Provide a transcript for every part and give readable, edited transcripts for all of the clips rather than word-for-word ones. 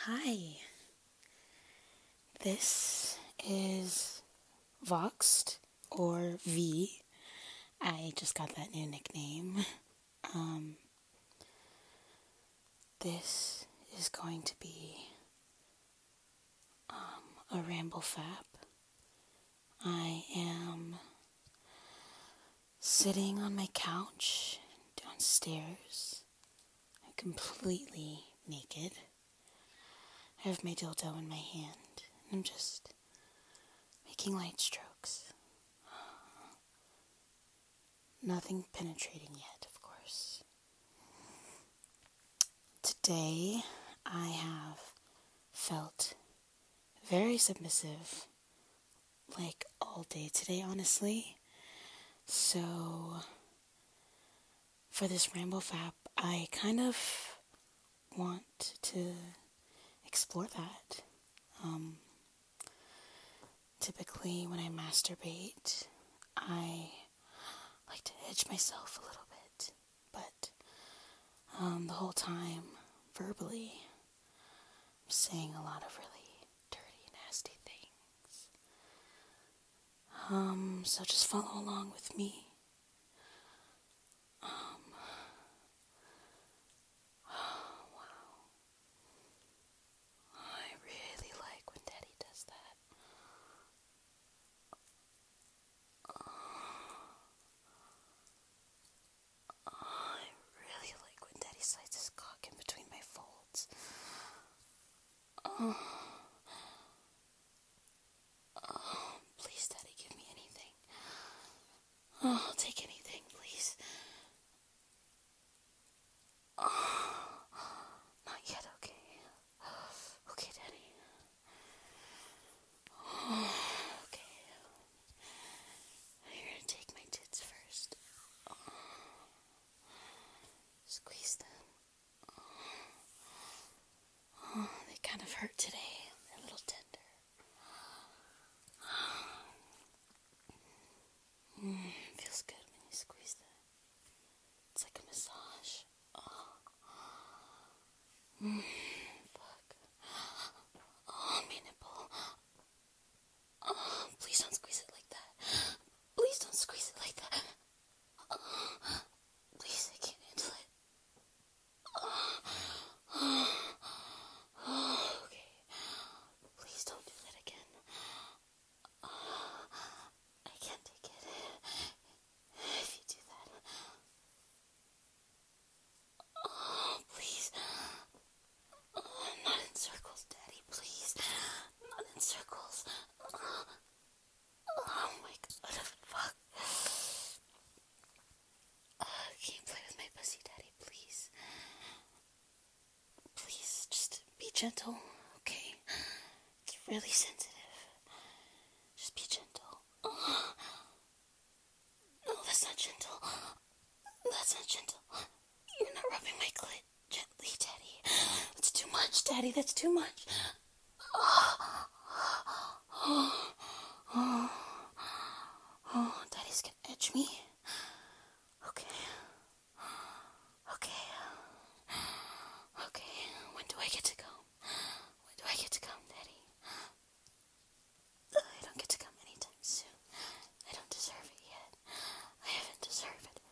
Hi, this is Voxed or V. I just got that new nickname. Um, this is going to be a ramble fap. I am sitting on my couch downstairs. I'm completely naked. I have my dildo in my hand, and I'm just making light strokes. Nothing penetrating yet, of course. Today, I have felt very submissive, like all day today, honestly. So, for this Ramble Fap, I kind of want to explore that. Typically, when I masturbate, I like to edge myself a little bit, but the whole time, verbally, I'm saying a lot of really dirty, nasty things. So just follow along with me. I really like when Daddy does that. I really like when Daddy slides his cock in between my folds. Please, Daddy, give me anything. I'll take anything, please. Not yet, okay. Okay, Daddy. Okay. You're gonna take my tits first. Squeeze them. They kind of hurt today. They're a little tender. Feels good when you squeeze them. It's like a massage. Fuck. Oh, my nipple. Please don't squeeze it like that. Please don't squeeze it like that. Please, I can't handle it. Okay. Please don't do that again. I can't take it. If you do that. Please. Not in circles, Daddy, please. Not in circles. Oh my god, fuck. Can you play with my pussy, Daddy, please? Please, just be gentle, okay? It's really sensitive. Just be gentle. No, that's not gentle. That's not gentle. You're not rubbing my clit gently, Daddy. That's too much, Daddy. That's too much. Daddy's gonna edge me. Okay. Okay. Okay. When do I get to come? When do I get to come, Daddy? I don't get to come anytime soon. I don't deserve it yet. I haven't deserved it.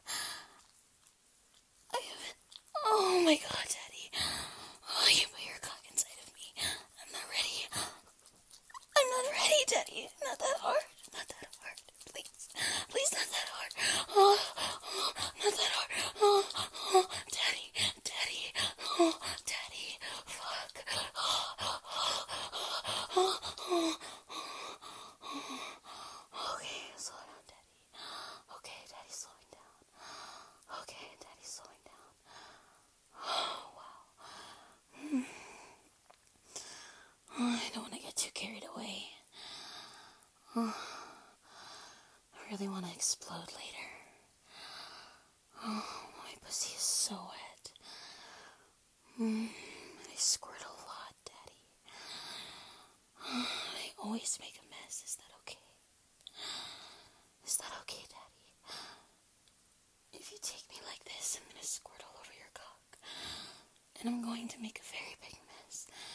I haven't. Oh my god, Daddy. Oh, you put your cock inside of me. I'm not ready. I'm not ready, Daddy. Not that hard. Not that hard. Please. Please, not that hard. Not that hard. Daddy. Daddy. Daddy. Fuck. Okay, slow down, Daddy. Okay, Daddy's slowing down. Okay, Daddy's slowing down. Oh, wow. I don't want to get too carried away. I really want to explode later. My pussy is so wet. I squirt a lot, Daddy. I always make a mess. Is that okay? Is that okay, Daddy? If you take me like this, I'm going to squirt all over your cock. And I'm going to make a very big mess.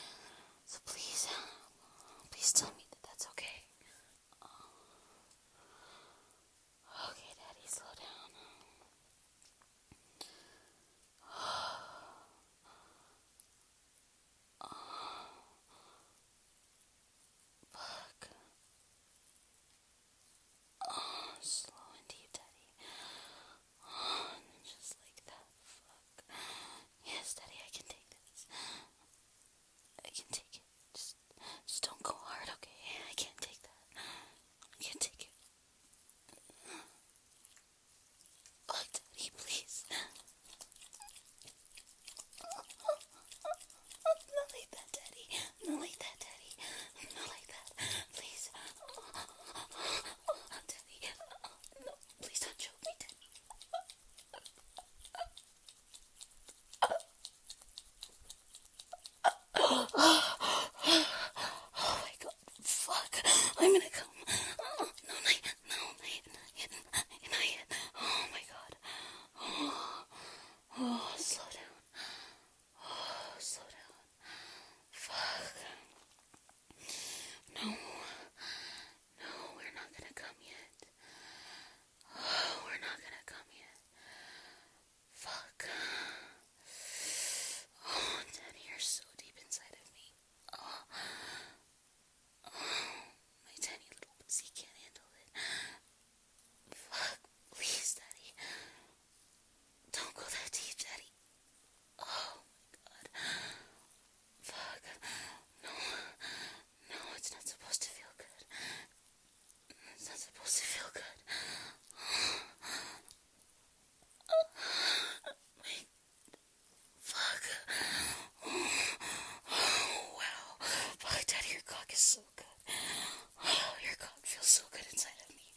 is so good. Your cock feels so good inside of me.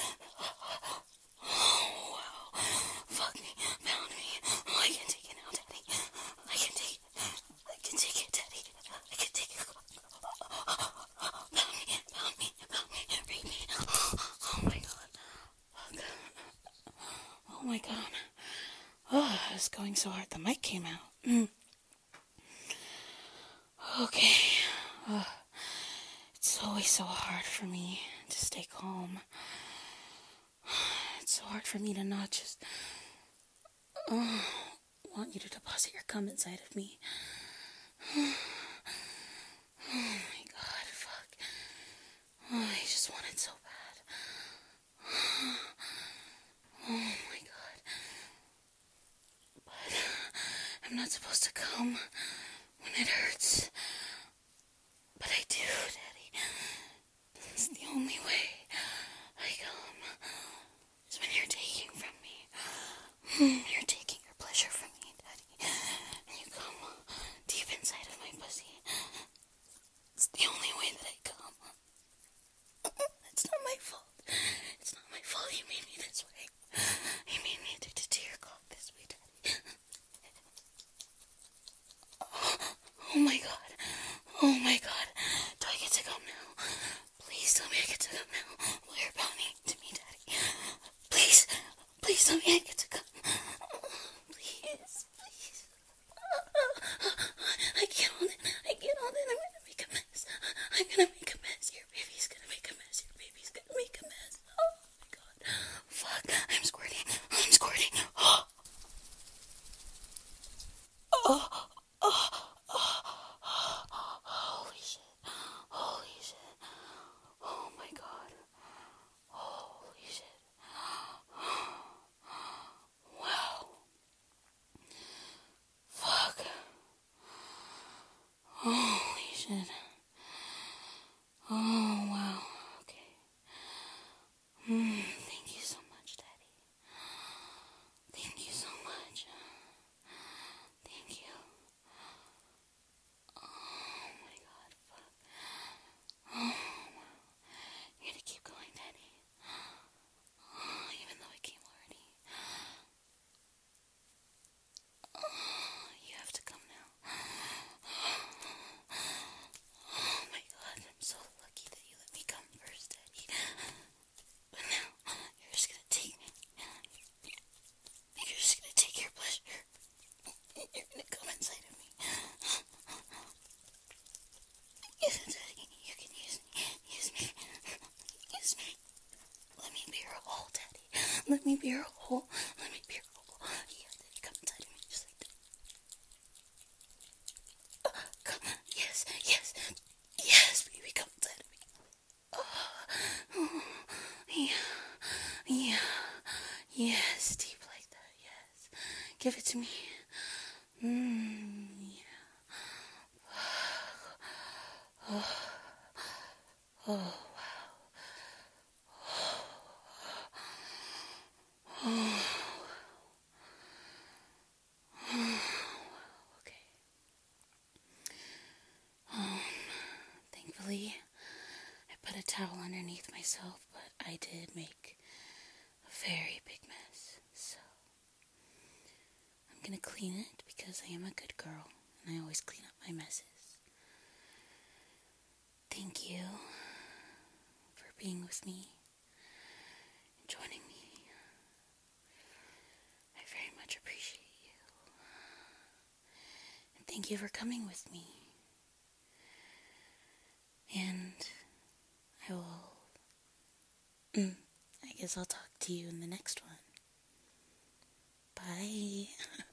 Oh, wow. Fuck me. Pound me. Oh, I can take it now, Daddy. I can take it. I can take it, Daddy. I can take it. Pound me. Pound me. Pound me. Rape me. Oh, my God. Fuck. Oh, my God. Oh, I was going so hard. The mic came out. Okay. It's always so hard for me to stay calm. It's so hard for me to not just want you to deposit your cum inside of me. Oh my God, fuck. Oh, I just want it so bad. Oh my God. But I'm not supposed to come when it hurts. But I do, Daddy. It's the only way I come is when you're taking from me. You're taking your pleasure from me, Daddy. And you come deep inside of my pussy. It's the only way that I come. It's not my fault. It's not my fault you made me this way. You made me addicted to your cock this way, Daddy. Oh my God. Oh my God. Do I get to come now? Please tell me I get to come now. While you're pounding to me, Daddy. Please. Please tell me I get to come. Please. Please. I can't hold it. I can't hold it. I'm gonna make a mess. I'm gonna make a mess. Your baby's gonna make a mess. Your baby's gonna make a mess. Oh my God. Fuck. I'm squirting. I'm squirting. Oh. Oh. Holy shit. Holy shit. Oh my God. Holy shit. Wow. Fuck. Holy shit. Oh, wow. Okay. Thank you so much, Daddy. Thank you so much. Thank you. Oh my God, fuck. Oh, you're gonna keep going, Daddy. Oh, even though I came already. Oh, you have to come now. Oh my God, I'm so lucky that you let me come first, Daddy. But now, you're just gonna take me. You're just gonna take your pleasure. You're gonna come inside of me. Yes, Daddy, you can use me. Use me. Use me. Let me be your hole, Daddy. Let me be your hole. Let me be your hole. Yeah, Daddy, come inside of me just like that. Come. Yes, yes. Yes, baby, come inside of me. Yeah. Yeah. Yes, deep like that, yes. Give it to me. Yeah. Oh, wow. Okay. Thankfully, I put a towel underneath myself, but I did make a very big mess. So, I'm gonna clean it because I am a good girl and I always clean up my messes. Thank you for being with me and joining me. I very much appreciate you. And thank you for coming with me. And I will, I guess I'll talk to you in the next one. Bye.